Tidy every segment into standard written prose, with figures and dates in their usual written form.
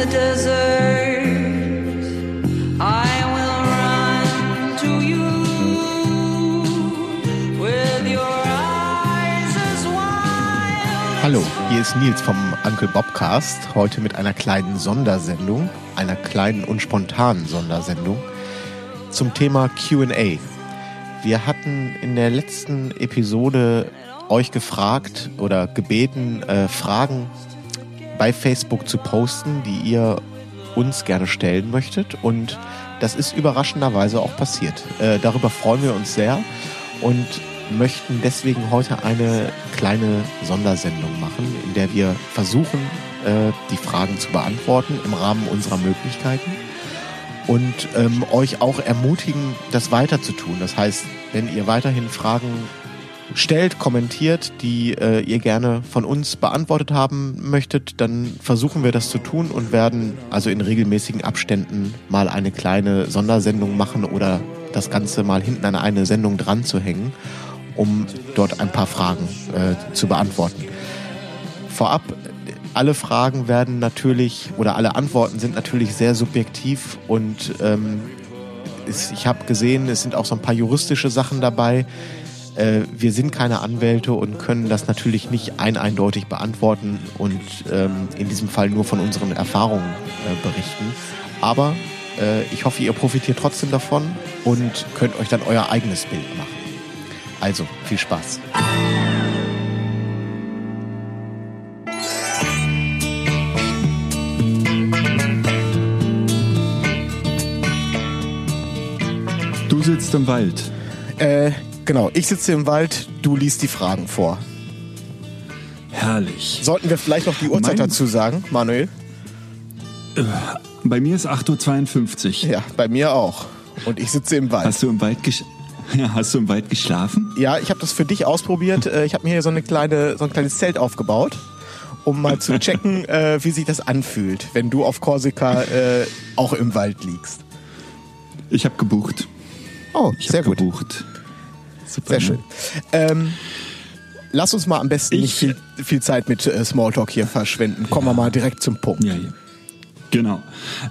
the desert, I will run to you with your eyes as wild. Hallo, hier ist Nils vom Uncle Bobcast, heute mit einer kleinen Sondersendung, einer kleinen und spontanen Sondersendung zum Thema Q&A. Wir hatten in der letzten Episode euch gefragt oder gebeten, Fragen bei Facebook zu posten, die ihr uns gerne stellen möchtet, und das ist überraschenderweise auch passiert. Darüber freuen wir uns sehr und möchten deswegen heute eine kleine Sondersendung machen, in der wir versuchen, die Fragen zu beantworten im Rahmen unserer Möglichkeiten und euch auch ermutigen, das weiter zu tun. Das heißt, wenn ihr weiterhin Fragen stellt, kommentiert, die ihr gerne von uns beantwortet haben möchtet, dann versuchen wir das zu tun und werden also in regelmäßigen Abständen mal eine kleine Sondersendung machen oder das Ganze mal hinten an eine Sendung dran zu hängen, um dort ein paar Fragen zu beantworten. Vorab, alle Fragen werden natürlich, oder alle Antworten sind natürlich sehr subjektiv und ich habe gesehen, es sind auch so ein paar juristische Sachen dabei. Wir sind keine Anwälte und können das natürlich nicht eindeutig beantworten und in diesem Fall nur von unseren Erfahrungen berichten. Aber ich hoffe, ihr profitiert trotzdem davon und könnt euch dann euer eigenes Bild machen. Also, viel Spaß. Du sitzt im Wald. Genau, ich sitze im Wald, du liest die Fragen vor. Herrlich. Sollten wir vielleicht noch die Uhrzeit dazu sagen, Manuel? Bei mir ist 8.52 Uhr. Ja, bei mir auch. Und ich sitze im Wald. Hast du im Wald geschlafen? Ja, ich habe das für dich ausprobiert. Ich habe mir hier so ein kleines Zelt aufgebaut, um mal zu checken, wie sich das anfühlt, wenn du auf Korsika auch im Wald liegst. Ich habe gebucht. Oh, sehr gut. Gebucht. Super, sehr schön. Lass uns mal am besten nicht viel Zeit mit Smalltalk hier verschwenden. Kommen wir mal direkt zum Punkt. Ja. Genau.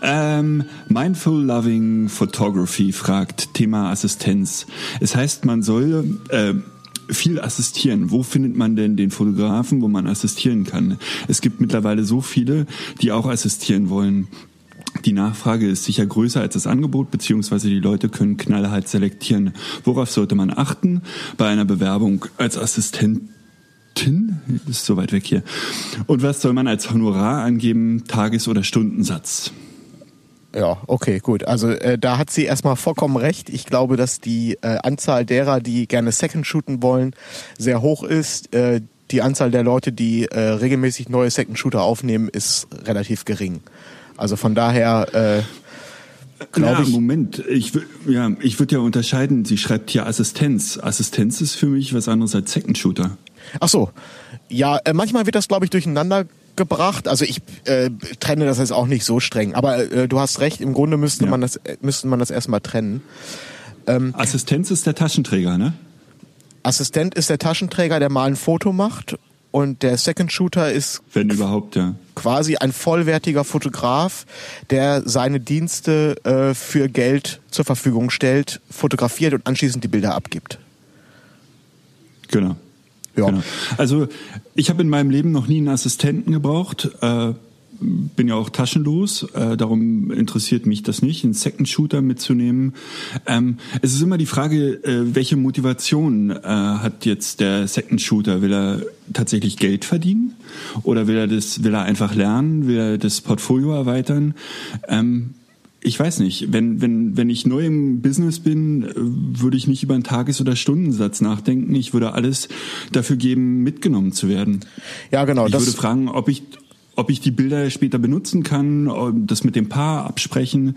Mindful Loving Photography fragt, Thema Assistenz. Es heißt, man soll viel assistieren. Wo findet man denn den Fotografen, wo man assistieren kann? Es gibt mittlerweile so viele, die auch assistieren wollen. Die Nachfrage ist sicher größer als das Angebot, beziehungsweise die Leute können knallhart selektieren. Worauf sollte man achten bei einer Bewerbung als Assistentin? Ist so weit weg hier. Und was soll man als Honorar angeben, Tages- oder Stundensatz? Ja, okay, gut. Also da hat sie erstmal vollkommen recht. Ich glaube, dass die Anzahl derer, die gerne Second shooten wollen, sehr hoch ist. Die Anzahl der Leute, die regelmäßig neue Second Shooter aufnehmen, ist relativ gering. Also von daher glaube ich... Moment, ich würde ja unterscheiden, sie schreibt hier Assistenz. Assistenz ist für mich was anderes als Second Shooter. Ach so, ja, manchmal wird das, glaube ich, durcheinander gebracht. Also ich trenne das jetzt auch nicht so streng, aber du hast recht, im Grunde müsste man das erstmal trennen. Assistenz ist der Taschenträger, ne? Assistent ist der Taschenträger, der mal ein Foto macht. Und der Second Shooter ist, wenn überhaupt, ja, quasi ein vollwertiger Fotograf, der seine Dienste für Geld zur Verfügung stellt, fotografiert und anschließend die Bilder abgibt. Genau. Ja. Genau. Also ich habe in meinem Leben noch nie einen Assistenten gebraucht. Bin ja auch taschenlos, darum interessiert mich das nicht, einen Second Shooter mitzunehmen. Es ist immer die Frage, welche Motivation hat jetzt der Second Shooter? Will er tatsächlich Geld verdienen? Oder will er einfach lernen? Will er das Portfolio erweitern? Ich weiß nicht. Wenn ich neu im Business bin, würde ich nicht über einen Tages- oder Stundensatz nachdenken. Ich würde alles dafür geben, mitgenommen zu werden. Ja, genau. Ich würde fragen, ob ich die Bilder später benutzen kann, das mit dem Paar absprechen.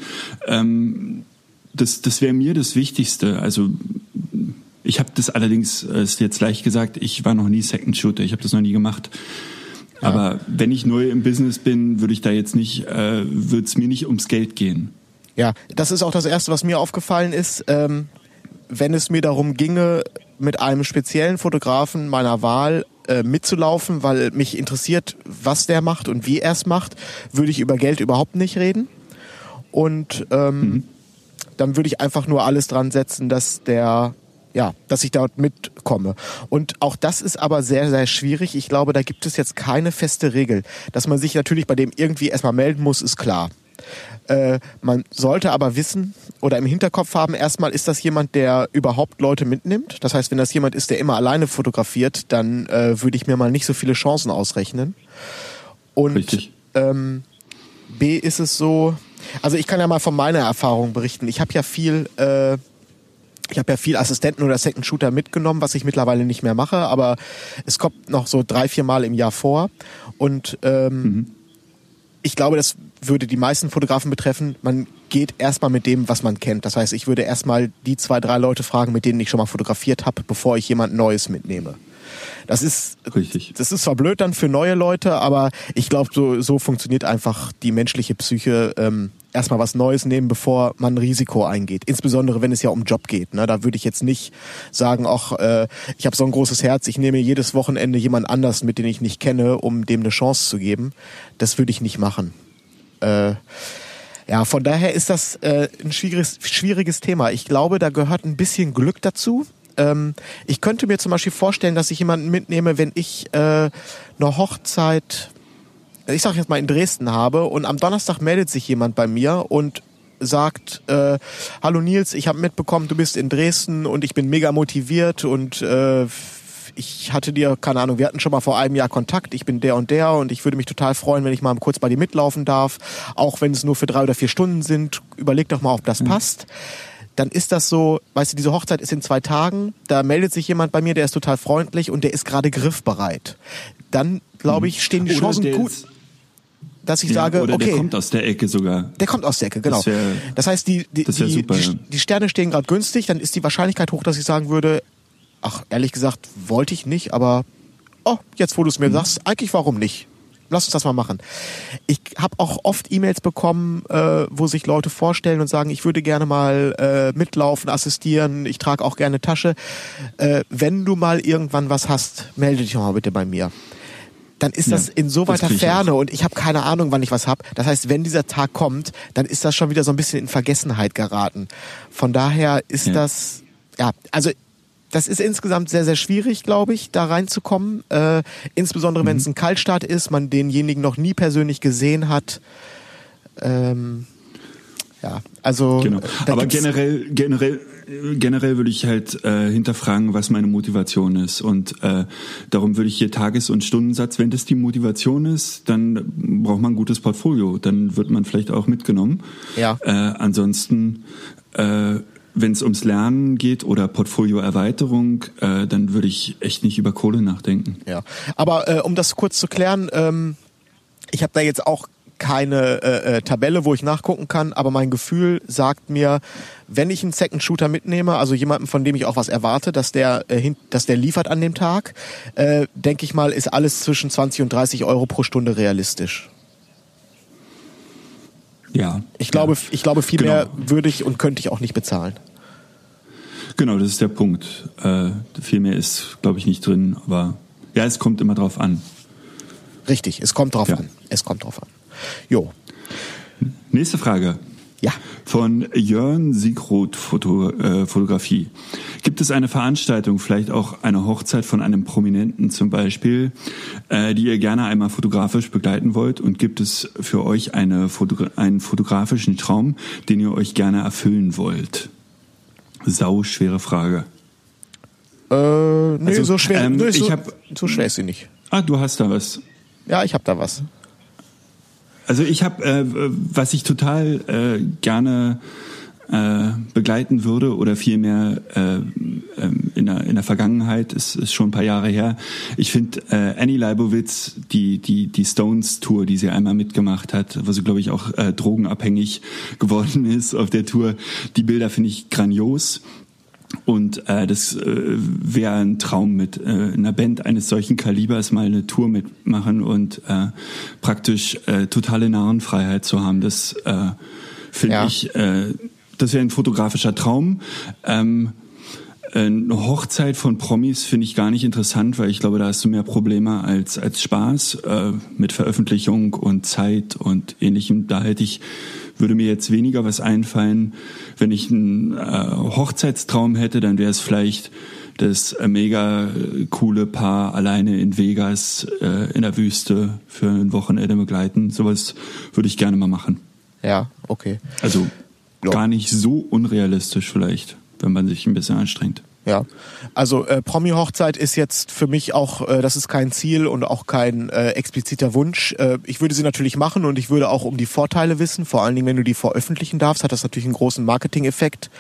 Das wäre mir das Wichtigste. Also ich habe das allerdings, ist jetzt leicht gesagt, ich war noch nie Second Shooter, ich habe das noch nie gemacht. Ja. Aber wenn ich neu im Business bin, würde es mir nicht ums Geld gehen. Ja, das ist auch das Erste, was mir aufgefallen ist. Wenn es mir darum ginge, mit einem speziellen Fotografen meiner Wahl mitzulaufen, weil mich interessiert, was der macht und wie er es macht, würde ich über Geld überhaupt nicht reden. Und dann würde ich einfach nur alles dran setzen, dass ich dort mitkomme. Und auch das ist aber sehr, sehr schwierig. Ich glaube, da gibt es jetzt keine feste Regel. Dass man sich natürlich bei dem irgendwie erstmal melden muss, ist klar. Man sollte aber wissen oder im Hinterkopf haben, erstmal ist das jemand, der überhaupt Leute mitnimmt. Das heißt, wenn das jemand ist, der immer alleine fotografiert, dann würde ich mir mal nicht so viele Chancen ausrechnen. Und Richtig. B ist es so, also ich kann ja mal von meiner Erfahrung berichten. Ich habe ja viel Assistenten oder Second Shooter mitgenommen, was ich mittlerweile nicht mehr mache, aber es kommt noch so 3-4 Mal im Jahr vor. Und ich glaube, das würde die meisten Fotografen betreffen. Man geht erstmal mit dem, was man kennt. Das heißt, ich würde erstmal die 2-3 Leute fragen, mit denen ich schon mal fotografiert habe, bevor ich jemand Neues mitnehme. Das ist Richtig. Das ist zwar blöd dann für neue Leute, aber ich glaube, so funktioniert einfach die menschliche Psyche. Erstmal was Neues nehmen, bevor man ein Risiko eingeht. Insbesondere, wenn es ja um Job geht. Ne? Da würde ich jetzt nicht sagen, ich habe so ein großes Herz, ich nehme jedes Wochenende jemand anders mit, den ich nicht kenne, um dem eine Chance zu geben. Das würde ich nicht machen. Von daher ist das ein schwieriges Thema. Ich glaube, da gehört ein bisschen Glück dazu. Ich könnte mir zum Beispiel vorstellen, dass ich jemanden mitnehme, wenn ich eine Hochzeit, ich sag jetzt mal in Dresden habe und am Donnerstag meldet sich jemand bei mir und sagt, hallo Nils, ich habe mitbekommen, du bist in Dresden und ich bin mega motiviert und ich hatte dir, keine Ahnung, wir hatten schon mal vor einem Jahr Kontakt, ich bin der und ich würde mich total freuen, wenn ich mal kurz bei dir mitlaufen darf, auch wenn es nur für 3 oder 4 Stunden sind, überleg doch mal, ob das passt. Dann ist das so, weißt du, diese Hochzeit ist in 2 Tagen, da meldet sich jemand bei mir, der ist total freundlich und der ist gerade griffbereit. Dann, glaube ich, stehen die Chancen gut, dass ich sage, oder okay. Der kommt aus der Ecke sogar. Der kommt aus der Ecke, genau. Das heißt, die Sterne stehen gerade günstig, dann ist die Wahrscheinlichkeit hoch, dass ich sagen würde, ach, ehrlich gesagt, wollte ich nicht, aber jetzt wo du es mir sagst, eigentlich warum nicht? Lass uns das mal machen. Ich habe auch oft E-Mails bekommen, wo sich Leute vorstellen und sagen, ich würde gerne mal mitlaufen, assistieren, ich trage auch gerne Tasche. Wenn du mal irgendwann was hast, melde dich doch mal bitte bei mir. Dann ist das in so weiter Ferne und ich habe keine Ahnung, wann ich was habe. Das heißt, wenn dieser Tag kommt, dann ist das schon wieder so ein bisschen in Vergessenheit geraten. Von daher ist das, das ist insgesamt sehr, sehr schwierig, glaube ich, da reinzukommen. Insbesondere, wenn es ein Kaltstart ist, man denjenigen noch nie persönlich gesehen hat. Genau. Aber generell würde ich halt hinterfragen, was meine Motivation ist. Und darum würde ich hier Tages- und Stundensatz, wenn das die Motivation ist, dann braucht man ein gutes Portfolio. Dann wird man vielleicht auch mitgenommen. Ja. Ansonsten wenn es ums Lernen geht oder Portfolioerweiterung, dann würde ich echt nicht über Kohle nachdenken. Ja, aber um das kurz zu klären, ich habe da jetzt auch keine Tabelle, wo ich nachgucken kann, aber mein Gefühl sagt mir, wenn ich einen Second Shooter mitnehme, also jemanden, von dem ich auch was erwarte, dass der liefert an dem Tag, denke ich mal, ist alles zwischen 20 und 30 Euro pro Stunde realistisch. Ja. Ich glaube, viel mehr würde ich und könnte ich auch nicht bezahlen. Genau, das ist der Punkt. Viel mehr ist, glaube ich, nicht drin, aber ja, es kommt immer drauf an. Richtig, es kommt drauf an. Es kommt drauf an. Jo. Nächste Frage. Ja. Von Jörn Siegroth Fotografie. Gibt es eine Veranstaltung, vielleicht auch eine Hochzeit von einem Prominenten zum Beispiel, die ihr gerne einmal fotografisch begleiten wollt? Und gibt es für euch einen fotografischen Traum, den ihr euch gerne erfüllen wollt? Sau schwere Frage. Nee, Also, so schwer. So schwer ist sie nicht. Ah, du hast da was. Ja, ich habe da was. Also ich habe, was ich total gerne begleiten würde oder vielmehr in der Vergangenheit, ist schon ein paar Jahre her. Ich finde Annie Leibovitz, die Stones Tour, die sie einmal mitgemacht hat, wo sie, glaube ich, auch drogenabhängig geworden ist auf der Tour, die Bilder finde ich grandios. Und das wäre ein Traum, mit einer Band eines solchen Kalibers mal eine Tour mitmachen und praktisch totale Narrenfreiheit zu haben. Das finde ich, das wäre ein fotografischer Traum. Eine Hochzeit von Promis finde ich gar nicht interessant, weil ich glaube, da hast du mehr Probleme als Spaß mit Veröffentlichung und Zeit und Ähnlichem. Würde mir jetzt weniger was einfallen. Wenn ich einen Hochzeitstraum hätte, dann wäre es vielleicht das mega coole Paar alleine in Vegas in der Wüste für ein Wochenende begleiten. Sowas würde ich gerne mal machen. Ja, okay. Also Ja. gar nicht so unrealistisch vielleicht, wenn man sich ein bisschen anstrengt. Ja, also Promi-Hochzeit ist jetzt für mich auch, das ist kein Ziel und auch kein expliziter Wunsch. Ich würde sie natürlich machen und ich würde auch um die Vorteile wissen. Vor allen Dingen, wenn du die veröffentlichen darfst, hat das natürlich einen großen Marketing-Effekt.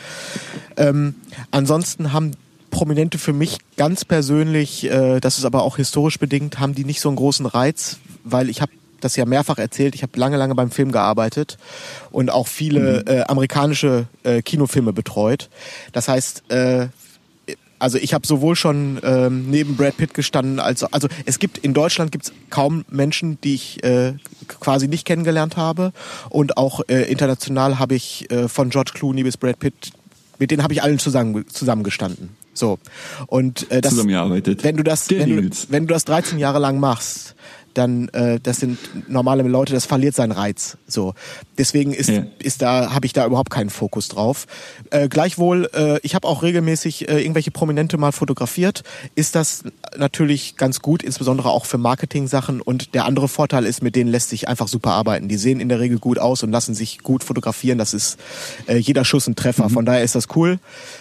Ansonsten haben Prominente für mich ganz persönlich, das ist aber auch historisch bedingt, haben die nicht so einen großen Reiz, weil ich habe das ja mehrfach erzählt, ich habe lange beim Film gearbeitet und auch viele amerikanische Kinofilme betreut. Das heißt, also ich habe sowohl schon neben Brad Pitt gestanden, also es gibt in Deutschland gibt's kaum Menschen, die ich quasi nicht kennengelernt habe, und auch international habe ich von George Clooney bis Brad Pitt, mit denen habe ich allen zusammengestanden. So, und das zusammengearbeitet. wenn du das 13 Jahre lang machst, dann das sind normale Leute, das verliert seinen Reiz. So, deswegen habe ich da überhaupt keinen Fokus drauf. Gleichwohl, ich habe auch regelmäßig irgendwelche Prominente mal fotografiert. Ist das natürlich ganz gut, insbesondere auch für Marketing-Sachen. Und der andere Vorteil ist, mit denen lässt sich einfach super arbeiten. Die sehen in der Regel gut aus und lassen sich gut fotografieren. Das ist jeder Schuss ein Treffer. Von daher ist das cool.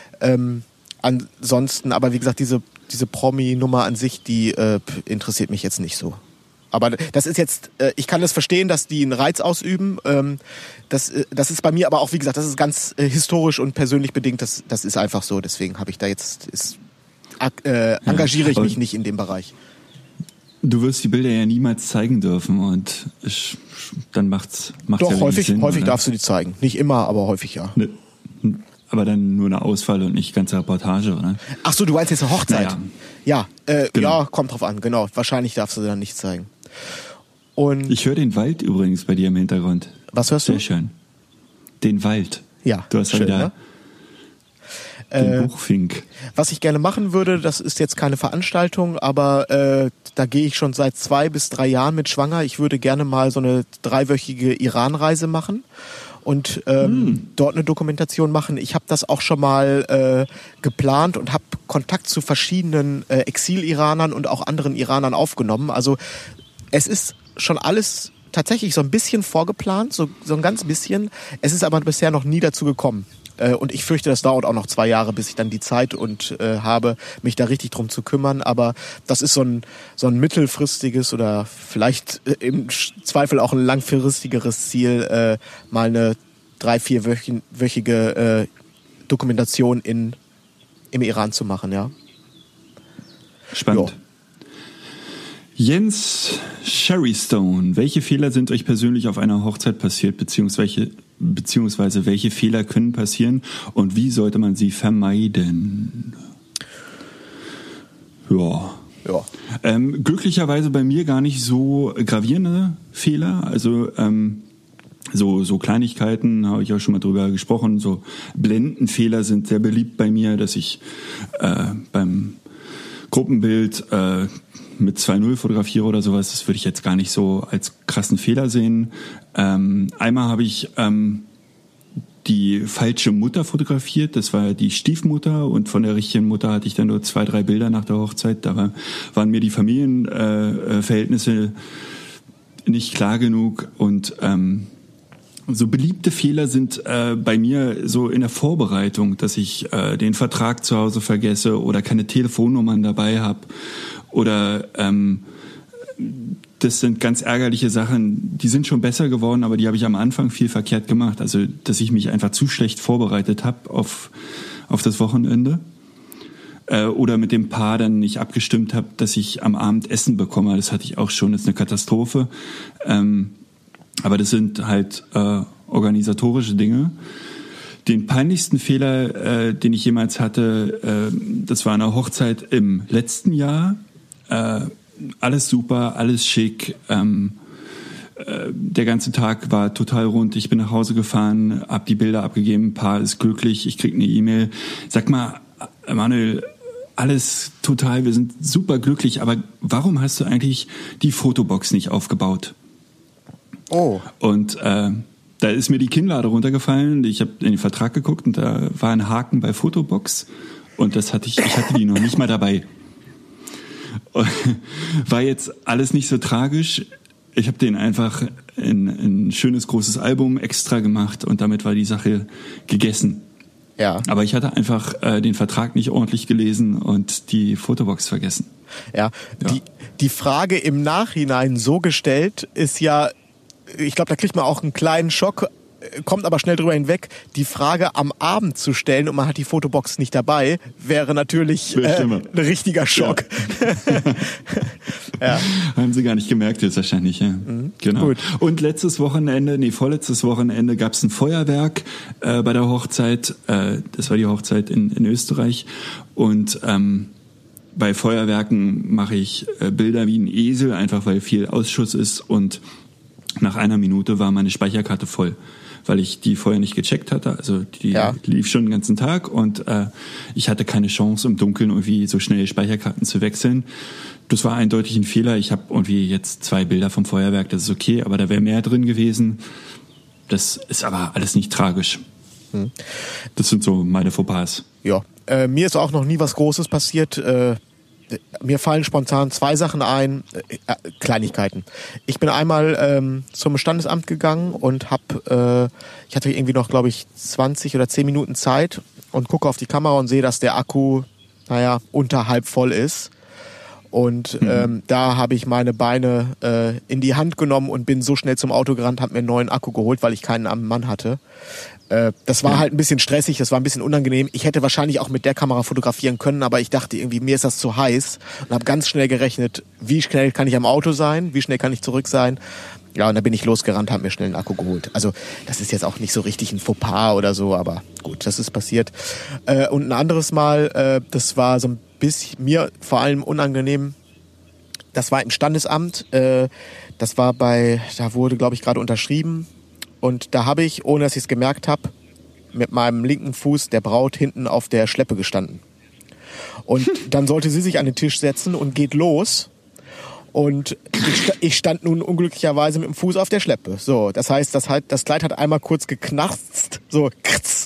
Ansonsten, aber wie gesagt, diese Promi-Nummer an sich, die interessiert mich jetzt nicht so. Aber das ist jetzt, ich kann das verstehen, dass die einen Reiz ausüben. Das ist bei mir aber auch, wie gesagt, das ist ganz historisch und persönlich bedingt. Das ist einfach so. Deswegen habe ich da jetzt, engagiere ich mich nicht in dem Bereich. Du wirst die Bilder ja niemals zeigen dürfen und dann macht's Doch, ja häufig Sinn, häufig oder? darfst du die zeigen. Nicht immer, aber häufig ja. Ne, aber dann nur eine Auswahl und nicht ganze Reportage, oder? Ach so, du meinst jetzt eine Hochzeit? Naja. Ja, Genau. ja, kommt drauf an, genau. Wahrscheinlich darfst du dann nicht zeigen. Und Ich höre den Wald übrigens bei dir im Hintergrund. was hörst du? Sehr schön. Den Wald. Ja, Du hast schön, wieder ne? den Buchfink. Was ich gerne machen würde, das ist jetzt keine Veranstaltung, aber da gehe ich schon seit 2 bis 3 Jahren mit schwanger. Ich würde gerne mal so eine 3-wöchige Iran-Reise machen und dort eine Dokumentation machen. Ich habe das auch schon mal geplant und habe Kontakt zu verschiedenen Exil-Iranern und auch anderen Iranern aufgenommen. Also es ist schon alles tatsächlich so ein bisschen vorgeplant, so ein ganz bisschen. Es ist aber bisher noch nie dazu gekommen. Und ich fürchte, das dauert auch noch 2 Jahre, bis ich dann die Zeit habe, mich da richtig drum zu kümmern. Aber das ist so ein mittelfristiges oder vielleicht im Zweifel auch ein langfristigeres Ziel, mal eine 3-4-wöchige Dokumentation im Iran zu machen, ja. Spannend. Jo. Jens Sherrystone, welche Fehler sind euch persönlich auf einer Hochzeit passiert, beziehungsweise welche Fehler können passieren und wie sollte man sie vermeiden? Ja. Glücklicherweise bei mir gar nicht so gravierende Fehler, also so Kleinigkeiten, habe ich auch schon mal drüber gesprochen, so Blendenfehler sind sehr beliebt bei mir, dass ich beim Gruppenbild mit 2:0 fotografiere oder sowas, das würde ich jetzt gar nicht so als krassen Fehler sehen. Einmal habe ich die falsche Mutter fotografiert, das war die Stiefmutter und von der richtigen Mutter hatte ich dann nur 2-3 Bilder nach der Hochzeit. Da waren mir die Familienverhältnisse nicht klar genug und so beliebte Fehler sind bei mir so in der Vorbereitung, dass ich den Vertrag zu Hause vergesse oder keine Telefonnummern dabei habe oder das sind ganz ärgerliche Sachen, die sind schon besser geworden, aber die habe ich am Anfang viel verkehrt gemacht. Also, dass ich mich einfach zu schlecht vorbereitet habe auf das Wochenende oder mit dem Paar dann nicht abgestimmt habe, dass ich am Abend Essen bekomme. Das hatte ich auch schon, das ist eine Katastrophe. Aber das sind halt organisatorische Dinge. Den peinlichsten Fehler, den ich jemals hatte, das war eine Hochzeit im letzten Jahr. Alles super, alles schick. Der ganze Tag war total rund. Ich bin nach Hause gefahren, hab die Bilder abgegeben, Paar ist glücklich, ich krieg eine E-Mail. Sag mal, Emanuel, alles total, wir sind super glücklich, aber warum hast du eigentlich die Fotobox nicht aufgebaut? Oh. Und da ist mir die Kinnlade runtergefallen. Ich habe in den Vertrag geguckt und da war ein Haken bei Fotobox und ich hatte die noch nicht mal dabei. War jetzt alles nicht so tragisch. Ich habe den einfach in ein schönes großes Album extra gemacht und damit war die Sache gegessen. Ja. Aber ich hatte einfach den Vertrag nicht ordentlich gelesen und die Fotobox vergessen. Ja. Die Frage im Nachhinein so gestellt ist ja, ich glaube, da kriegt man auch einen kleinen Schock, kommt aber schnell drüber hinweg. Die Frage am Abend zu stellen und man hat die Fotobox nicht dabei, wäre natürlich ein richtiger Schock. Ja. Haben Sie gar nicht gemerkt jetzt wahrscheinlich, ja. Genau. Gut. Und vorletztes Wochenende gab es ein Feuerwerk bei der Hochzeit. Das war die Hochzeit in Österreich. Und bei Feuerwerken mache ich Bilder wie ein Esel, einfach weil viel Ausschuss ist. Und nach einer Minute war meine Speicherkarte voll, weil ich die vorher nicht gecheckt hatte. Also die lief schon den ganzen Tag und ich hatte keine Chance, im Dunkeln irgendwie so schnell Speicherkarten zu wechseln. Das war eindeutig ein Fehler. Ich habe irgendwie jetzt 2 Bilder vom Feuerwerk, das ist okay, aber da wäre mehr drin gewesen. Das ist aber alles nicht tragisch. Das sind so meine Fauxpas. Ja, mir ist auch noch nie was Großes passiert. Mir fallen spontan 2 Sachen ein, Kleinigkeiten. Ich bin einmal zum Standesamt gegangen und ich hatte irgendwie noch, glaube ich, 20 oder 10 Minuten Zeit und gucke auf die Kamera und sehe, dass der Akku, unter halb voll ist. Und da habe ich meine Beine in die Hand genommen und bin so schnell zum Auto gerannt, habe mir einen neuen Akku geholt, weil ich keinen am Mann hatte. Das war halt ein bisschen stressig, das war ein bisschen unangenehm. Ich hätte wahrscheinlich auch mit der Kamera fotografieren können, aber ich dachte irgendwie, mir ist das zu heiß und habe ganz schnell gerechnet, wie schnell kann ich am Auto sein, wie schnell kann ich zurück sein. Ja, und dann bin ich losgerannt, habe mir schnell einen Akku geholt. Also das ist jetzt auch nicht so richtig ein Fauxpas oder so, aber gut, das ist passiert. Und ein anderes Mal, das war so ein bisschen mir vor allem unangenehm, das war im Standesamt, da wurde, glaube ich, gerade unterschrieben. Und da habe ich, ohne dass ich es gemerkt habe, mit meinem linken Fuß der Braut hinten auf der Schleppe gestanden. Und dann sollte sie sich an den Tisch setzen und geht los. Und ich stand nun unglücklicherweise mit dem Fuß auf der Schleppe. So, das heißt, das Kleid hat einmal kurz geknarzt, so kratz.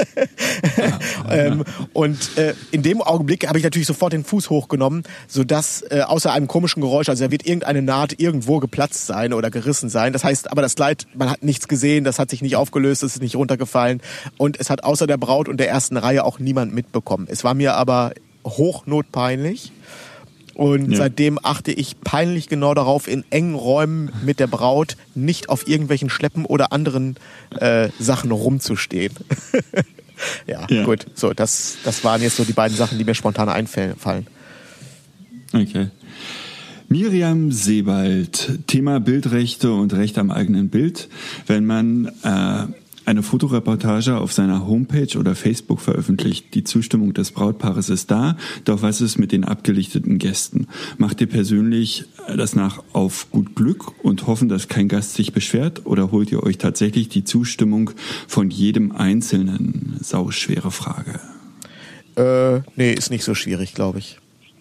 In dem Augenblick habe ich natürlich sofort den Fuß hochgenommen, sodass außer einem komischen Geräusch, also da wird irgendeine Naht irgendwo geplatzt sein oder gerissen sein. Das heißt, aber das Kleid, man hat nichts gesehen, das hat sich nicht aufgelöst, es ist nicht runtergefallen und es hat außer der Braut und der ersten Reihe auch niemand mitbekommen. Es war mir aber hochnotpeinlich. Und seitdem achte ich peinlich genau darauf, in engen Räumen mit der Braut nicht auf irgendwelchen Schleppen oder anderen Sachen rumzustehen. ja, gut. So, das waren jetzt so die beiden Sachen, die mir spontan einfallen. Okay. Miriam Sebald, Thema Bildrechte und Recht am eigenen Bild. Wenn man eine Fotoreportage auf seiner Homepage oder Facebook veröffentlicht, die Zustimmung des Brautpaares ist da, doch was ist mit den abgelichteten Gästen? Macht ihr persönlich das nach auf gut Glück und hoffen, dass kein Gast sich beschwert oder holt ihr euch tatsächlich die Zustimmung von jedem Einzelnen? Sauschwere Frage. Nee, ist nicht so schwierig, glaube ich.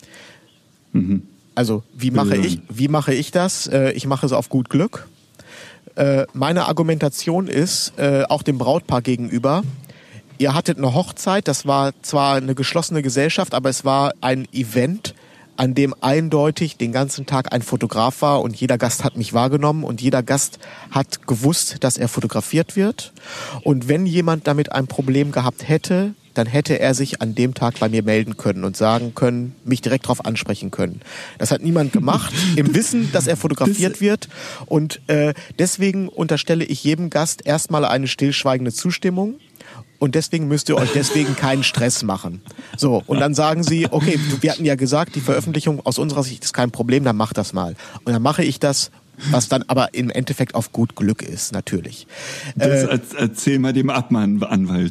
Also, wie mache ich das? Ich mache es auf gut Glück. Meine Argumentation ist, auch dem Brautpaar gegenüber, ihr hattet eine Hochzeit, das war zwar eine geschlossene Gesellschaft, aber es war ein Event, an dem eindeutig den ganzen Tag ein Fotograf war und jeder Gast hat mich wahrgenommen und jeder Gast hat gewusst, dass er fotografiert wird. Und wenn jemand damit ein Problem gehabt hätte, dann hätte er sich an dem Tag bei mir melden können und sagen können, mich direkt darauf ansprechen können. Das hat niemand gemacht, im Wissen, dass er fotografiert wird. Und deswegen unterstelle ich jedem Gast erstmal eine stillschweigende Zustimmung. Und deswegen müsst ihr euch keinen Stress machen. So, und dann sagen sie, okay, wir hatten ja gesagt, die Veröffentlichung aus unserer Sicht ist kein Problem, dann mach das mal. Und dann mache ich das, was dann aber im Endeffekt auf gut Glück ist, natürlich. Das erzähl mal dem Abmahnanwalt.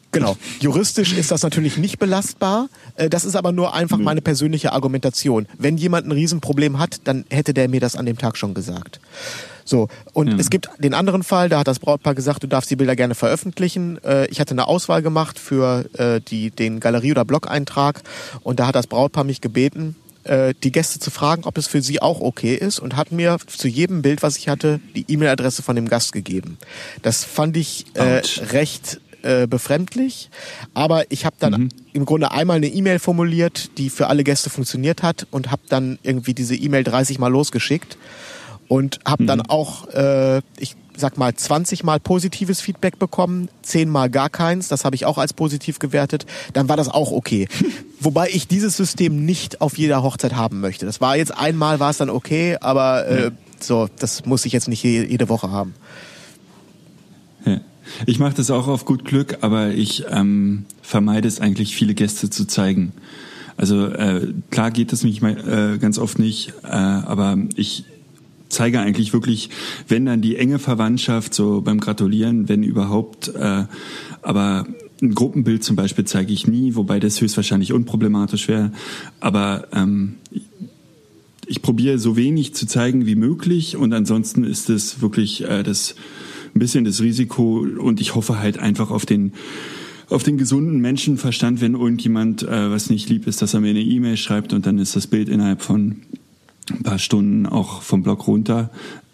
Genau. Juristisch ist das natürlich nicht belastbar. Das ist aber nur einfach meine persönliche Argumentation. Wenn jemand ein Riesenproblem hat, dann hätte der mir das an dem Tag schon gesagt. So, und es gibt den anderen Fall, da hat das Brautpaar gesagt, du darfst die Bilder gerne veröffentlichen. Ich hatte eine Auswahl gemacht für den Galerie- oder Blog-Eintrag und da hat das Brautpaar mich gebeten, die Gäste zu fragen, ob es für sie auch okay ist und hat mir zu jedem Bild, was ich hatte, die E-Mail-Adresse von dem Gast gegeben. Das fand ich recht befremdlich, aber ich habe dann im Grunde einmal eine E-Mail formuliert, die für alle Gäste funktioniert hat und habe dann irgendwie diese E-Mail 30 Mal losgeschickt und habe dann auch, ich sag mal, 20 Mal positives Feedback bekommen, 10 Mal gar keins, das habe ich auch als positiv gewertet, dann war das auch okay. Wobei ich dieses System nicht auf jeder Hochzeit haben möchte. Das war jetzt einmal, war es dann okay, aber so, das muss ich jetzt nicht jede Woche haben. Ja. Ich mache das auch auf gut Glück, aber ich vermeide es eigentlich, viele Gäste zu zeigen. Also klar geht das mich ganz oft nicht, aber ich zeige eigentlich wirklich, wenn dann die enge Verwandtschaft, so beim Gratulieren, wenn überhaupt, aber ein Gruppenbild zum Beispiel zeige ich nie, wobei das höchstwahrscheinlich unproblematisch wäre, aber ich probiere so wenig zu zeigen wie möglich und ansonsten ist es wirklich ein bisschen das Risiko und ich hoffe halt einfach auf den gesunden Menschenverstand, wenn irgendjemand was nicht lieb ist, dass er mir eine E-Mail schreibt und dann ist das Bild innerhalb von ein paar Stunden auch vom Blog runter.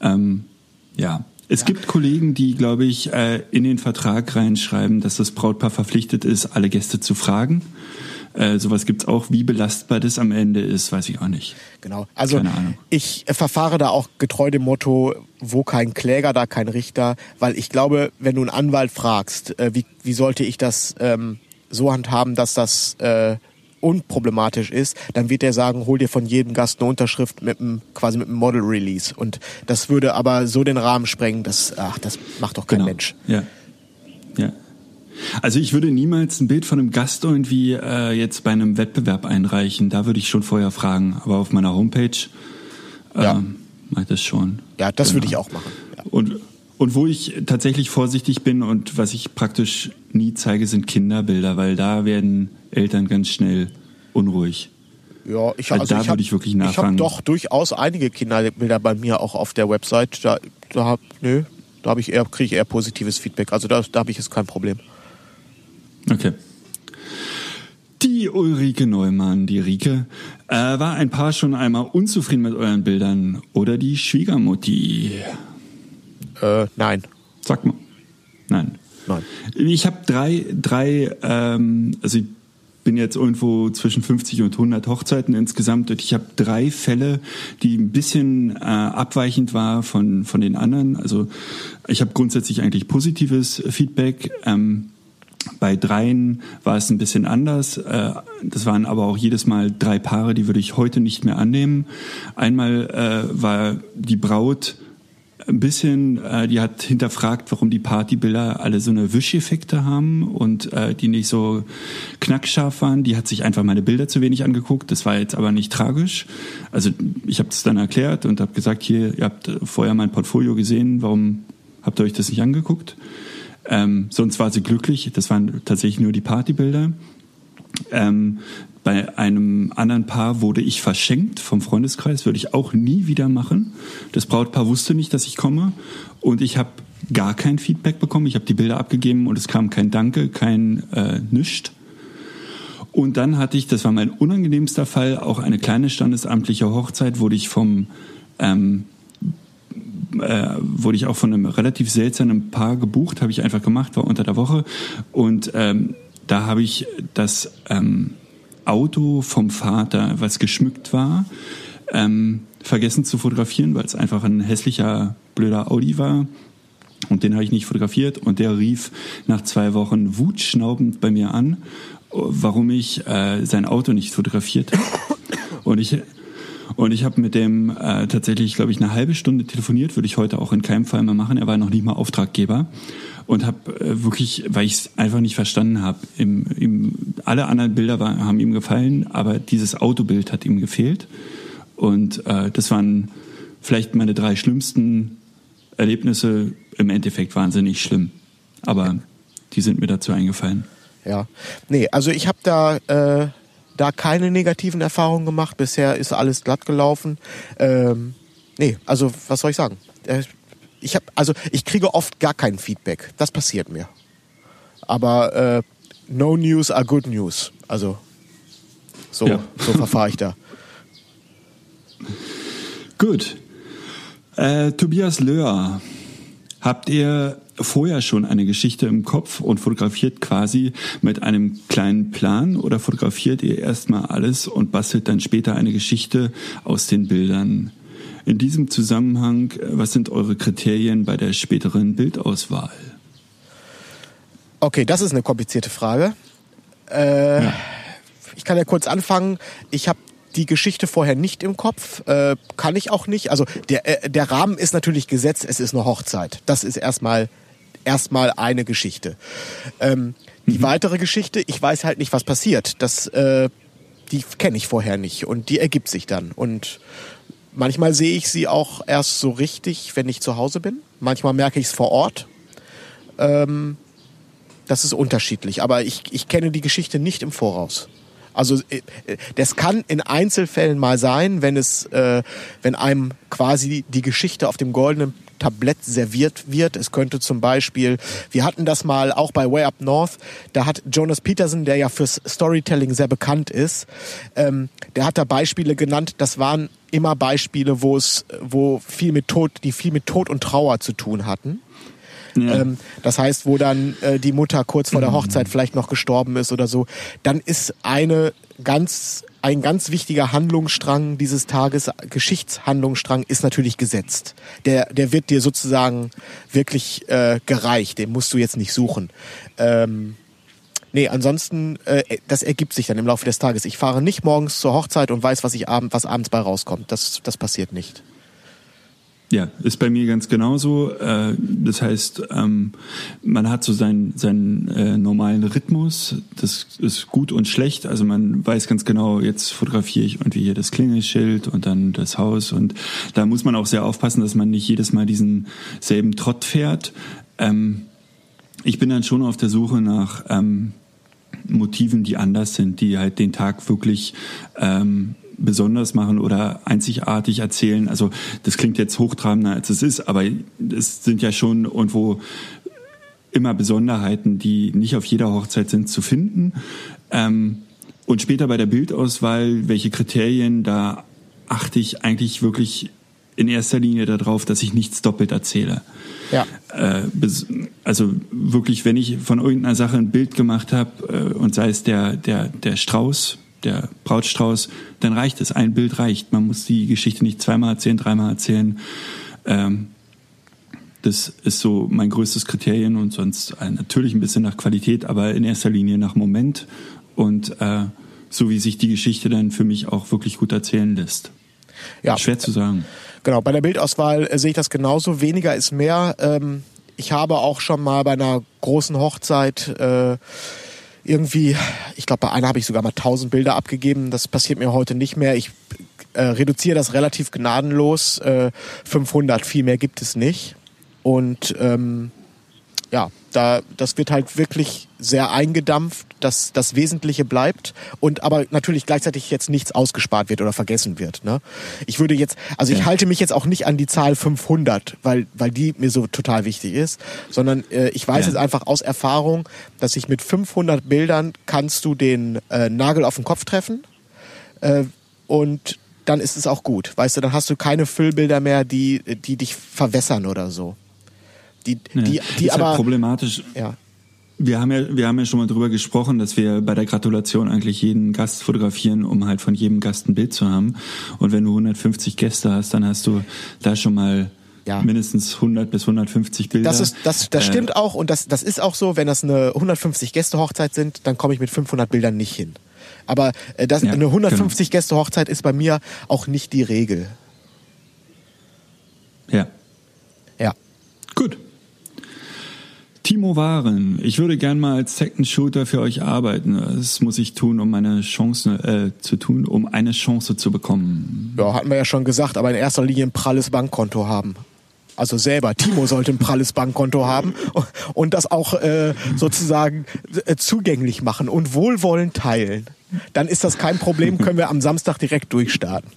Es gibt Kollegen, die, glaube ich, in den Vertrag reinschreiben, dass das Brautpaar verpflichtet ist, alle Gäste zu fragen. Sowas gibt's auch. Wie belastbar das am Ende ist, weiß ich auch nicht. Genau. Also ich verfahre da auch getreu dem Motto, wo kein Kläger, da kein Richter, weil ich glaube, wenn du einen Anwalt fragst, wie sollte ich das so handhaben, dass das unproblematisch ist, dann wird er sagen, hol dir von jedem Gast eine Unterschrift quasi mit einem Model Release. Und das würde aber so den Rahmen sprengen, das macht doch kein Mensch. Ja. Also ich würde niemals ein Bild von einem Gast irgendwie jetzt bei einem Wettbewerb einreichen. Da würde ich schon vorher fragen. Aber auf meiner Homepage mache ich das schon. Ja, das würde ich auch machen. Ja. Und wo ich tatsächlich vorsichtig bin und was ich praktisch nie zeige, sind Kinderbilder, weil da werden Eltern ganz schnell unruhig. Ja, da würde ich wirklich nachfragen. Ich habe doch durchaus einige Kinderbilder bei mir auch auf der Website. Kriege ich eher positives Feedback. Also da habe ich jetzt kein Problem. Okay. Die Ulrike Neumann, die Rike, war ein Paar schon einmal unzufrieden mit euren Bildern oder die Schwiegermutti? Nein. Sag mal. Nein. Ich habe drei, also ich bin jetzt irgendwo zwischen 50 und 100 Hochzeiten insgesamt und ich habe 3 Fälle, die ein bisschen abweichend war von den anderen. Also ich habe grundsätzlich eigentlich positives Feedback. Bei 3 war es ein bisschen anders. Das waren aber auch jedes Mal 3 Paare, die würde ich heute nicht mehr annehmen. Einmal war die Braut ein bisschen, die hat hinterfragt, warum die Partybilder alle so eine Wischeffekte haben und die nicht so knackscharf waren. Die hat sich einfach meine Bilder zu wenig angeguckt. Das war jetzt aber nicht tragisch. Also ich habe es dann erklärt und habe gesagt, hier, ihr habt vorher mein Portfolio gesehen, warum habt ihr euch das nicht angeguckt? Sonst war sie glücklich. Das waren tatsächlich nur die Partybilder. Bei einem anderen Paar wurde ich verschenkt vom Freundeskreis, würde ich auch nie wieder machen. Das Brautpaar wusste nicht, dass ich komme und ich habe gar kein Feedback bekommen. Ich habe die Bilder abgegeben und es kam kein Danke, kein Nischt. Und dann hatte ich, das war mein unangenehmster Fall, auch eine kleine standesamtliche Hochzeit, wurde ich auch von einem relativ seltsamen Paar gebucht, habe ich einfach gemacht, war unter der Woche und da habe ich das Auto vom Vater, was geschmückt war, vergessen zu fotografieren, weil es einfach ein hässlicher, blöder Audi war. Und den habe ich nicht fotografiert. Und der rief nach 2 Wochen wutschnaubend bei mir an, warum ich sein Auto nicht fotografiert habe. Und ich habe mit dem tatsächlich, glaube ich, eine halbe Stunde telefoniert, würde ich heute auch in keinem Fall mehr machen. Er war noch nicht mal Auftraggeber. Und habe wirklich, weil ich es einfach nicht verstanden habe, alle anderen Bilder haben ihm gefallen, aber dieses Autobild hat ihm gefehlt. Und das waren vielleicht meine 3 schlimmsten Erlebnisse. Im Endeffekt waren sie nicht schlimm, aber die sind mir dazu eingefallen. Ja. Nee, also ich habe da keine negativen Erfahrungen gemacht. Bisher ist alles glatt gelaufen. Nee, also was soll ich sagen? Ich kriege oft gar kein Feedback. Das passiert mir. Aber no news are good news. Also so verfahre ich da. Gut. Tobias Löhr, habt ihr vorher schon eine Geschichte im Kopf und fotografiert quasi mit einem kleinen Plan oder fotografiert ihr erstmal alles und bastelt dann später eine Geschichte aus den Bildern? In diesem Zusammenhang, was sind eure Kriterien bei der späteren Bildauswahl? Okay, das ist eine komplizierte Frage. Ich kann ja kurz anfangen. Ich habe die Geschichte vorher nicht im Kopf, kann ich auch nicht. Also der Rahmen ist natürlich gesetzt, es ist eine Hochzeit. Das ist erstmal eine Geschichte. Die weitere Geschichte, ich weiß halt nicht, was passiert. Die kenne ich vorher nicht und die ergibt sich dann. Und manchmal sehe ich sie auch erst so richtig, wenn ich zu Hause bin. Manchmal merke ich es vor Ort. Das ist unterschiedlich, aber ich kenne die Geschichte nicht im Voraus. Also das kann in Einzelfällen mal sein, wenn einem quasi die Geschichte auf dem goldenen Tablett serviert wird. Es könnte zum Beispiel, wir hatten das mal auch bei Way Up North, da hat Jonas Peterson, der ja fürs Storytelling sehr bekannt ist, der hat da Beispiele genannt, das waren immer Beispiele, die viel mit Tod und Trauer zu tun hatten. Ja. Das heißt, wo dann die Mutter kurz vor der Hochzeit vielleicht noch gestorben ist oder so, dann ist ein ganz wichtiger Handlungsstrang dieses Tages, Geschichtshandlungsstrang, ist natürlich gesetzt. Der wird dir sozusagen wirklich gereicht, den musst du jetzt nicht suchen. Nee, ansonsten, das ergibt sich dann im Laufe des Tages. Ich fahre nicht morgens zur Hochzeit und weiß, was abends bei rauskommt. Das passiert nicht. Ja, ist bei mir ganz genauso. Das heißt, man hat so seinen normalen Rhythmus. Das ist gut und schlecht. Also man weiß ganz genau, jetzt fotografiere ich irgendwie hier das Klingelschild und dann das Haus. Und da muss man auch sehr aufpassen, dass man nicht jedes Mal diesen selben Trott fährt. Ich bin dann schon auf der Suche nach Motiven, die anders sind, die halt den Tag wirklich besonders machen oder einzigartig erzählen. Also das klingt jetzt hochtrabender, als es ist, aber es sind ja schon irgendwo immer Besonderheiten, die nicht auf jeder Hochzeit sind, zu finden. Und später bei der Bildauswahl, welche Kriterien, da achte ich eigentlich wirklich in erster Linie darauf, dass ich nichts doppelt erzähle. Ja. Also wirklich, wenn ich von irgendeiner Sache ein Bild gemacht habe und sei es der Strauß, der Brautstrauß, dann reicht es. Ein Bild reicht. Man muss die Geschichte nicht zweimal erzählen, dreimal erzählen. Das ist so mein größtes Kriterium und sonst natürlich ein bisschen nach Qualität, aber in erster Linie nach Moment und so wie sich die Geschichte dann für mich auch wirklich gut erzählen lässt. Ja. Schwer zu sagen. Genau, bei der Bildauswahl sehe ich das genauso. Weniger ist mehr. Ich habe auch schon mal bei einer großen Hochzeit irgendwie, ich glaube, bei einer habe ich sogar mal 1000 Bilder abgegeben. Das passiert mir heute nicht mehr. Ich reduziere das relativ gnadenlos. 500, viel mehr gibt es nicht. Und das wird halt wirklich sehr eingedampft, dass das Wesentliche bleibt und aber natürlich gleichzeitig jetzt nichts ausgespart wird oder vergessen wird. Ne? Ich halte mich jetzt auch nicht an die Zahl 500, weil die mir so total wichtig ist, sondern ich weiß jetzt einfach aus Erfahrung, dass ich mit 500 Bildern kannst du den Nagel auf den Kopf treffen und dann ist es auch gut. Weißt du, dann hast du keine Füllbilder mehr, die dich verwässern oder so. Die ist aber halt problematisch. Ja. Wir haben ja schon mal drüber gesprochen, dass wir bei der Gratulation eigentlich jeden Gast fotografieren, um halt von jedem Gast ein Bild zu haben. Und wenn du 150 Gäste hast, dann hast du da schon mal mindestens 100 bis 150 Bilder. Das stimmt auch und das ist auch so. Wenn das eine 150 Gäste Hochzeit sind, dann komme ich mit 500 Bildern nicht hin. Aber eine 150 Gäste Hochzeit ist bei mir auch nicht die Regel. Ja. Ja. Gut. Timo Waren, ich würde gern mal als Second Shooter für euch arbeiten. Das muss ich tun, um eine Chance zu bekommen. Ja, hatten wir ja schon gesagt, aber in erster Linie ein pralles Bankkonto haben. also selber, Timo sollte ein pralles Bankkonto haben und das auch sozusagen zugänglich machen und wohlwollend teilen. Dann ist das kein Problem, können wir am Samstag direkt durchstarten.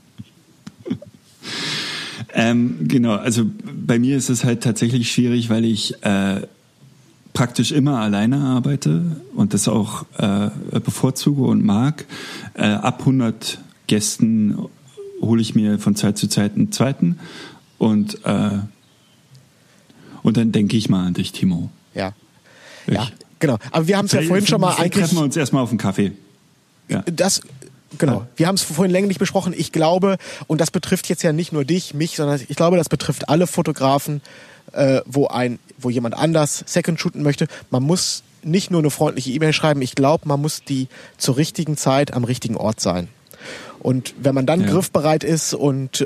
Genau, also bei mir ist es halt tatsächlich schwierig, weil ich praktisch immer alleine arbeite und das auch bevorzuge und mag. Ab 100 Gästen hole ich mir von Zeit zu Zeit einen zweiten und dann denke ich mal an dich, Timo. Ja, genau. Aber wir haben es ja vorhin schon mal eigentlich... Treffen wir uns erstmal auf einen Kaffee. Ja. Genau. Wir haben es vorhin länglich besprochen. Ich glaube, und das betrifft jetzt ja nicht nur dich, mich, sondern ich glaube, das betrifft alle Fotografen, wo jemand anders Second shooten möchte. Man muss nicht nur eine freundliche E-Mail schreiben. Ich glaube, man muss die zur richtigen Zeit am richtigen Ort sein. Und wenn man dann griffbereit ist und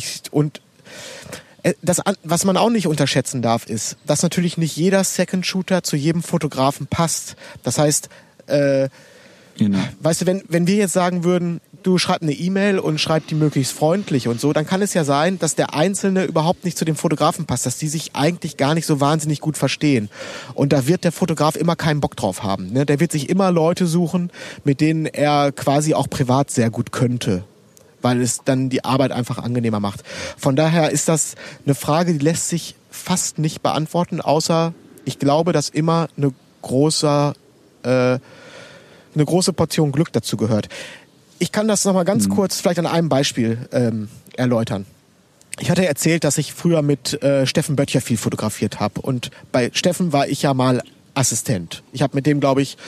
was man auch nicht unterschätzen darf, ist, dass natürlich nicht jeder Second Shooter zu jedem Fotografen passt. Das heißt, genau. Weißt du, wenn wir jetzt sagen würden, du schreib eine E-Mail und schreib die möglichst freundlich und so, dann kann es ja sein, dass der Einzelne überhaupt nicht zu dem Fotografen passt, dass die sich eigentlich gar nicht so wahnsinnig gut verstehen. Und da wird der Fotograf immer keinen Bock drauf haben. Ne? Der wird sich immer Leute suchen, mit denen er quasi auch privat sehr gut könnte, weil es dann die Arbeit einfach angenehmer macht. Von daher ist das eine Frage, die lässt sich fast nicht beantworten, außer ich glaube, dass immer eine große Portion Glück dazu gehört. Ich kann das nochmal ganz kurz vielleicht an einem Beispiel erläutern. Ich hatte erzählt, dass ich früher mit Steffen Böttcher viel fotografiert habe. Und bei Steffen war ich ja mal Assistent. Ich habe mit dem, glaube ich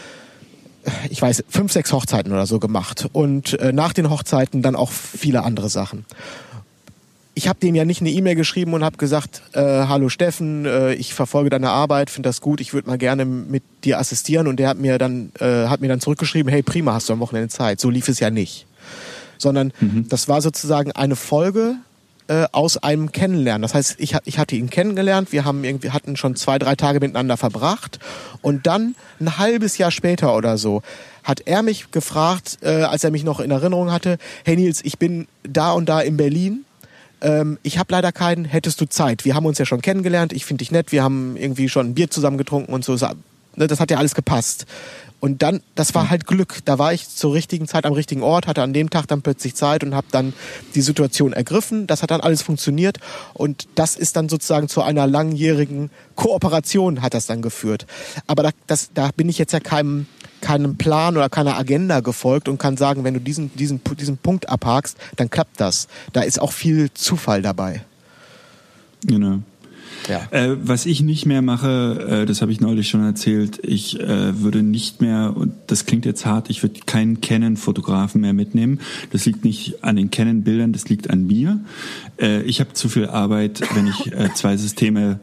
5, 6 Hochzeiten oder so gemacht. Und nach den Hochzeiten dann auch viele andere Sachen. Ich habe dem ja nicht eine E-Mail geschrieben und habe gesagt, hallo Steffen, ich verfolge deine Arbeit, finde das gut, ich würde mal gerne mit dir assistieren. Und der hat mir dann zurückgeschrieben, hey prima, hast du am Wochenende Zeit. So lief es ja nicht. Sondern das war sozusagen eine Folge aus einem Kennenlernen. Das heißt, ich hatte ihn kennengelernt, wir hatten schon 2, 3 Tage miteinander verbracht. Und dann ein halbes Jahr später oder so hat er mich gefragt, als er mich noch in Erinnerung hatte, hey Nils, ich bin da und da in Berlin. Ich habe leider keinen, hättest du Zeit? Wir haben uns ja schon kennengelernt, ich finde dich nett, wir haben irgendwie schon ein Bier zusammen getrunken und so. Das hat ja alles gepasst. Und dann, das war halt Glück. Da war ich zur richtigen Zeit am richtigen Ort, hatte an dem Tag dann plötzlich Zeit und habe dann die Situation ergriffen. Das hat dann alles funktioniert und das ist dann sozusagen zu einer langjährigen Kooperation hat das dann geführt. Aber da bin ich jetzt ja keinem Plan oder keiner Agenda gefolgt und kann sagen, wenn du diesen Punkt abhakst, dann klappt das. Da ist auch viel Zufall dabei. Genau. Ja. Was ich nicht mehr mache, das habe ich neulich schon erzählt, ich würde nicht mehr, und das klingt jetzt hart, ich würde keinen Canon-Fotografen mehr mitnehmen. Das liegt nicht an den Canon-Bildern, das liegt an mir. Ich habe zu viel Arbeit, wenn ich zwei Systeme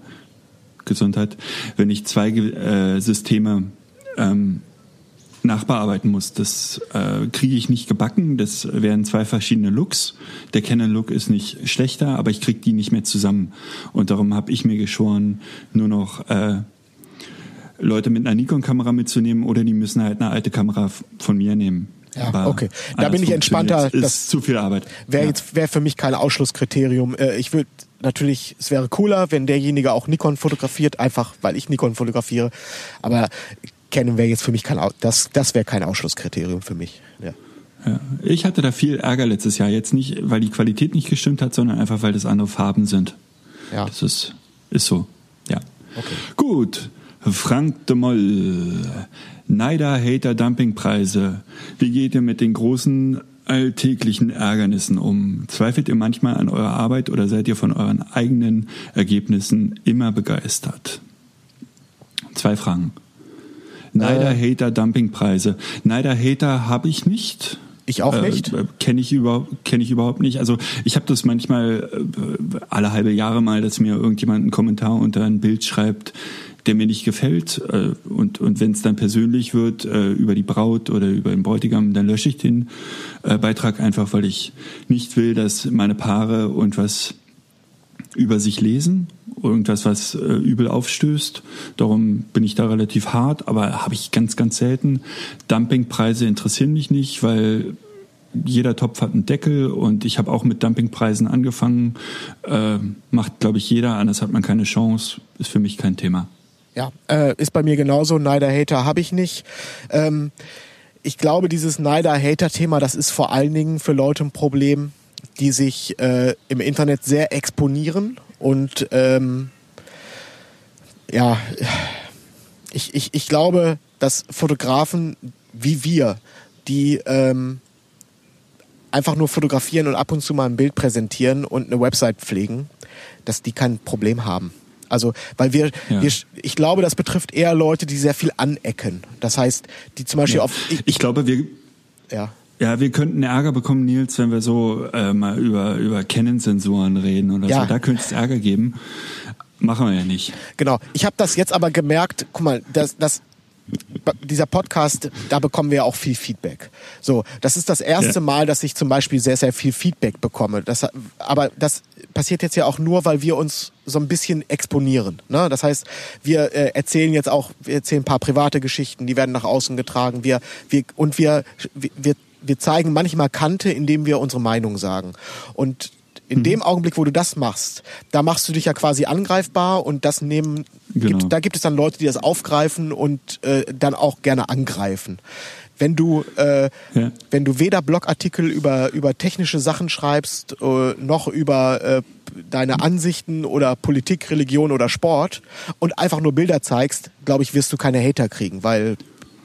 nachbearbeiten muss. Das kriege ich nicht gebacken. Das wären 2 verschiedene Looks. Der Canon-Look ist nicht schlechter, aber ich kriege die nicht mehr zusammen. Und darum habe ich mir geschworen, nur noch Leute mit einer Nikon-Kamera mitzunehmen oder die müssen halt eine alte Kamera von mir nehmen. Ja, aber okay. Da bin ich entspannter. Das Das ist zu viel Arbeit. wäre für mich kein Ausschlusskriterium. Ich würde natürlich, es wäre cooler, wenn derjenige auch Nikon fotografiert, einfach weil ich Nikon fotografiere. Aber Canon wäre jetzt für mich das wäre kein Ausschlusskriterium für mich. Ja. Ja. Ich hatte da viel Ärger letztes Jahr. Jetzt nicht, weil die Qualität nicht gestimmt hat, sondern einfach, weil das andere Farben sind. Ja. Das ist so. Ja. Okay. Gut. Frank de Moll. Neider, Hater, Dumpingpreise. Wie geht ihr mit den großen alltäglichen Ärgernissen um? Zweifelt ihr manchmal an eurer Arbeit oder seid ihr von euren eigenen Ergebnissen immer begeistert? 2 Fragen. Neider, Hater, Dumpingpreise. Neider, Hater habe ich nicht. Ich auch nicht. Kenne ich überhaupt nicht. Also ich habe das manchmal alle halbe Jahre mal, dass mir irgendjemand einen Kommentar unter ein Bild schreibt, der mir nicht gefällt. Und wenn es dann persönlich wird, über die Braut oder über den Bräutigam, dann lösche ich den Beitrag einfach, weil ich nicht will, dass meine Paare irgendwas über sich lesen, irgendwas, was übel aufstößt. Darum bin ich da relativ hart, aber habe ich ganz, ganz selten. Dumpingpreise interessieren mich nicht, weil jeder Topf hat einen Deckel und ich habe auch mit Dumpingpreisen angefangen. Macht, glaube ich, jeder, anders hat man keine Chance. Ist für mich kein Thema. Ja, ist bei mir genauso. Neider-Hater habe ich nicht. Ich glaube, dieses Neider-Hater-Thema, das ist vor allen Dingen für Leute ein Problem, die sich im Internet sehr exponieren und ich glaube, dass Fotografen wie wir, die einfach nur fotografieren und ab und zu mal ein Bild präsentieren und eine Website pflegen, dass die kein Problem haben. Also, weil ich glaube, das betrifft eher Leute, die sehr viel anecken. Das heißt, die zum Beispiel ich glaube, wir könnten Ärger bekommen, Nils, wenn wir so mal über Canon-Sensoren reden oder so. Da könnte es Ärger geben. Machen wir ja nicht. Genau. Ich habe das jetzt aber gemerkt, guck mal, dieser Podcast, da bekommen wir auch viel Feedback. So, das ist das erste Mal, dass ich zum Beispiel sehr, sehr viel Feedback bekomme. Aber das passiert jetzt ja auch nur, weil wir uns so ein bisschen exponieren. Ne? Das heißt, wir erzählen ein paar private Geschichten, die werden nach außen getragen. Wir zeigen manchmal Kante, indem wir unsere Meinung sagen. Und in dem Augenblick, wo du das machst, da machst du dich ja quasi angreifbar und da gibt es dann Leute, die das aufgreifen und dann auch gerne angreifen. Wenn du weder Blogartikel über technische Sachen schreibst, noch über deine Ansichten oder Politik, Religion oder Sport und einfach nur Bilder zeigst, glaube ich, wirst du keine Hater kriegen, weil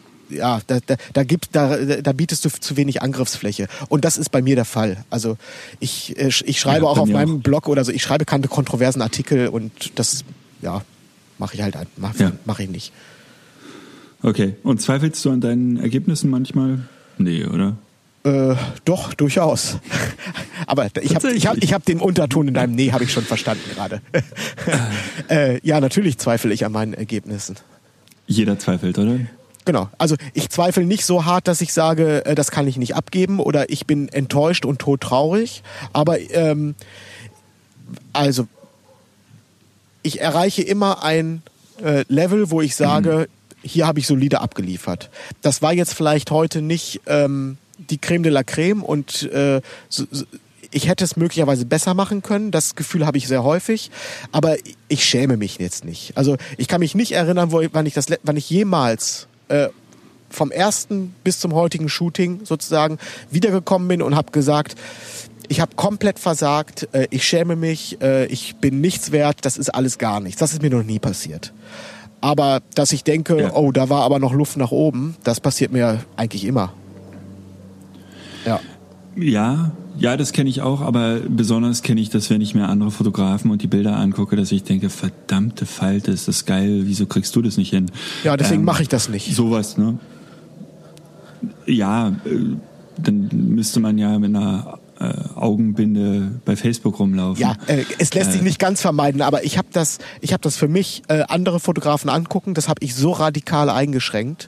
da bietest du zu wenig Angriffsfläche. Und das ist bei mir der Fall. Also ich schreibe auch auf meinem Blog oder so, ich schreibe keine kontroversen Artikel und das, mache ich halt, mache ich nicht. Okay. Und zweifelst du an deinen Ergebnissen manchmal? Nee, oder? Doch, durchaus. Aber ich hab den Unterton in deinem Nee habe ich schon verstanden gerade. Ja, natürlich zweifle ich an meinen Ergebnissen. Jeder zweifelt, oder? Genau. Also ich zweifle nicht so hart, dass ich sage, das kann ich nicht abgeben oder ich bin enttäuscht und todtraurig. Aber ich erreiche immer ein Level, wo ich sage, hier habe ich solide abgeliefert. Das war jetzt vielleicht heute nicht die Creme de la Creme und ich hätte es möglicherweise besser machen können. Das Gefühl habe ich sehr häufig, aber ich schäme mich jetzt nicht. Also ich kann mich nicht erinnern, wann ich jemals vom ersten bis zum heutigen Shooting sozusagen wiedergekommen bin und habe gesagt, ich habe komplett versagt, ich schäme mich, ich bin nichts wert, das ist alles gar nichts. Das ist mir noch nie passiert. Aber dass ich denke, da war aber noch Luft nach oben, das passiert mir eigentlich immer. Ja, das kenne ich auch, aber besonders kenne ich das, wenn ich mir andere Fotografen und die Bilder angucke, dass ich denke, verdammte Falte, ist das geil, wieso kriegst du das nicht hin? Ja, deswegen mache ich das nicht. Sowas, ne? Ja, dann müsste man ja mit einer Augenbinde bei Facebook rumlaufen. Ja, es lässt sich nicht ganz vermeiden, aber ich habe das für mich, andere Fotografen angucken, das habe ich so radikal eingeschränkt.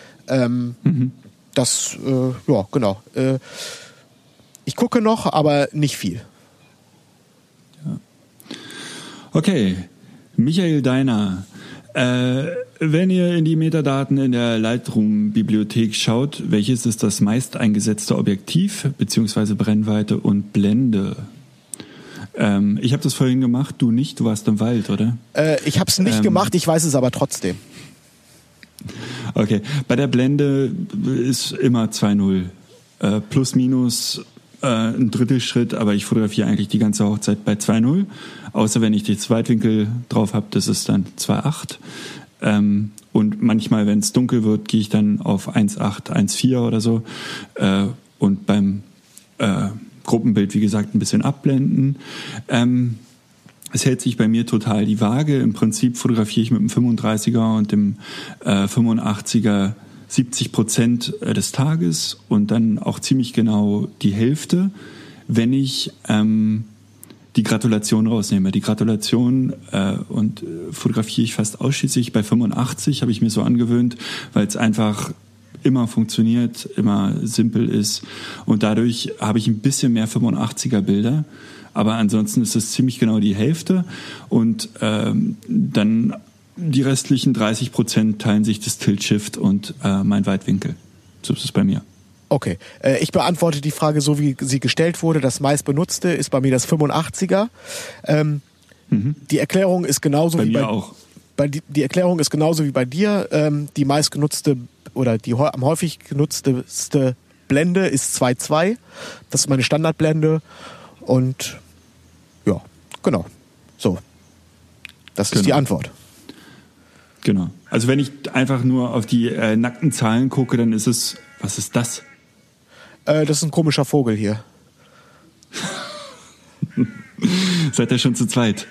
Das, genau. Ich gucke noch, aber nicht viel. Ja. Okay, Michael Deiner. Wenn ihr in die Metadaten in der Lightroom-Bibliothek schaut, welches ist das meist eingesetzte Objektiv bzw. Brennweite und Blende? Ich habe das vorhin gemacht, du nicht, du warst im Wald, oder? Ich habe es nicht gemacht, ich weiß es aber trotzdem. Okay, bei der Blende ist immer 2.0. Plus, minus ein Drittelschritt, aber ich fotografiere eigentlich die ganze Hochzeit bei 2.0. Außer wenn ich den Weitwinkel drauf habe, das ist dann 2.8. Und manchmal, wenn es dunkel wird, gehe ich dann auf 1.8, 1.4 oder so. Und beim Gruppenbild, wie gesagt, ein bisschen abblenden. Es hält sich bei mir total die Waage. Im Prinzip fotografiere ich mit dem 35er und dem 85er 70% des Tages und dann auch ziemlich genau die Hälfte, wenn ich die Gratulation rausnehme. Die Gratulation fotografiere ich fast ausschließlich bei 85, habe ich mir so angewöhnt, weil es einfach immer funktioniert, immer simpel ist und dadurch habe ich ein bisschen mehr 85er Bilder, aber ansonsten ist es ziemlich genau die Hälfte und dann die restlichen 30% teilen sich das Tilt-Shift und mein Weitwinkel. So ist es bei mir. Okay, ich beantworte die Frage so, wie sie gestellt wurde. Das meistbenutzte ist bei mir das 85er. Die Erklärung ist genauso Bei wie mir auch. Die Erklärung ist genauso wie bei dir. Die meistgenutzte oder die am häufig genutzteste Blende ist 2.2. Das ist meine Standardblende. Und ja, genau. So. Das ist die Antwort. Genau. Also wenn ich einfach nur auf die nackten Zahlen gucke, dann ist es, was ist das? Das ist ein komischer Vogel hier. Seid ihr schon zu zweit?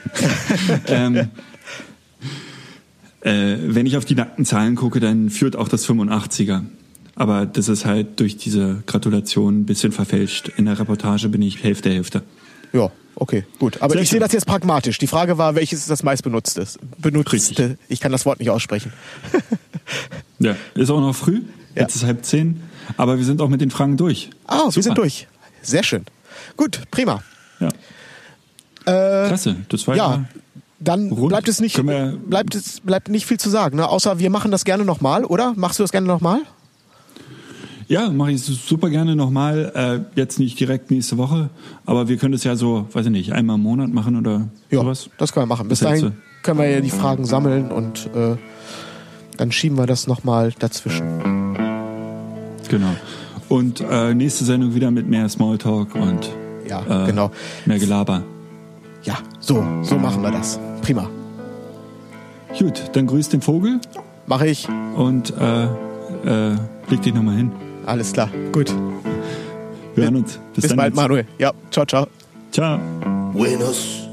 Wenn ich auf die nackten Zahlen gucke, dann führt auch das 85er. Aber das ist halt durch diese Gratulation ein bisschen verfälscht. In der Reportage bin ich Hälfte. Ja, okay, gut. Aber Sehr ich sehe schön. das jetzt pragmatisch. Die Frage war, welches ist das meistbenutzte? Richtig. Ich kann das Wort nicht aussprechen. Ja, ist auch noch früh. Ja. Jetzt ist 9:30. Aber wir sind auch mit den Fragen durch. Ah, wir Super. sind durch. Sehr schön. Gut, prima. Ja. Klasse. Das war Ja, dann rund. bleibt es nicht, Können wir- bleibt nicht viel zu sagen, ne? Außer wir machen das gerne nochmal, oder? Machst du das gerne nochmal? Ja, mache ich super gerne nochmal. Jetzt nicht direkt nächste Woche, aber wir können das ja so, weiß ich nicht, einmal im Monat machen oder Ja, sowas. das können wir machen. Bis Was hältst dahin können wir ja die Fragen sammeln und dann schieben wir das nochmal dazwischen. Genau. Und nächste Sendung wieder mit mehr Smalltalk und Ja, genau. mehr Gelaber. Ja, so machen wir das. Prima. Gut, dann grüß den Vogel Mache ich. und leg dich nochmal hin. Alles klar. Gut. Wir hören uns. Bis dann bald, jetzt. Manuel. Ja, ciao, ciao. Ciao. Buenos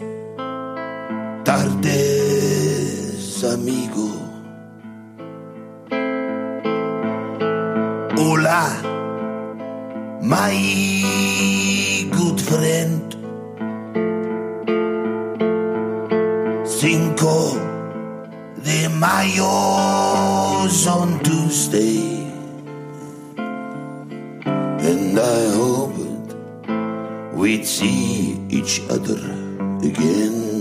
tardes, amigo. Hola, my good friend. Cinco de Mayo's on Tuesday, and I hoped we'd see each other again.